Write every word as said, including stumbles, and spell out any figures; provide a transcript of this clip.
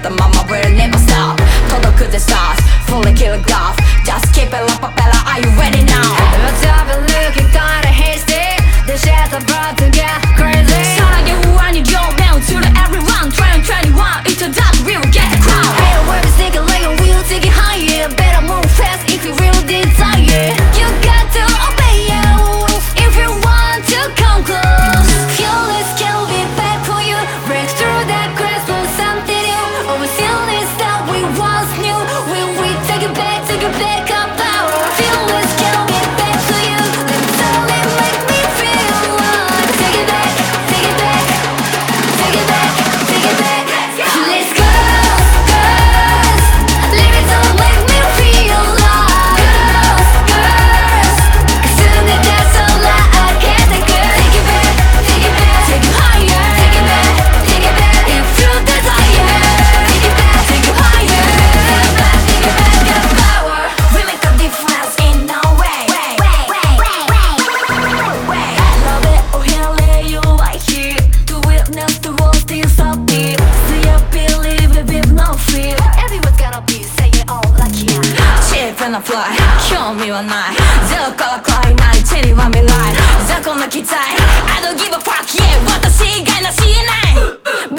the mama will never stop. 届く the stars, fully kill graph. Just keep it up, Papella, are you ready now? What's up and looking kinda hasty. The shit's about to get crazy. 사랑의 우환이 조명 to the everyone. twenty twenty-one, it's a dark, we will get the crowd. Hey, we're sticking like a wheel, taking higher. Better move fast if you really desire. You got to obey you if you want to come close. Feel this can be back for you. Break through that crystal, something new. Over feelings that we once knew. Will we take it back, take it back our power? Feel this can be back to you. Let's only make me feel like. Take it back, take it back, take it back, take it back. Let's go, girls. Leave it, don't make me feel like. Girls, girls. Soon it gets so loud, I can't take it. Take it back, take it back, take it higher. Take it back, take it back, if you desire. Take it back, take it higher. Take it back, take it back, got power. We make a difference in no way. Love it or hate it, you like it. To witness the world still so deep. See you believe it with no fear. Everyone's gonna be saying oh lucky. Chip and a fly, 興味はない。ゼロから暗いない地には未来。雑魚な期待 I don't give a fuck, yeah 私以外なしえない。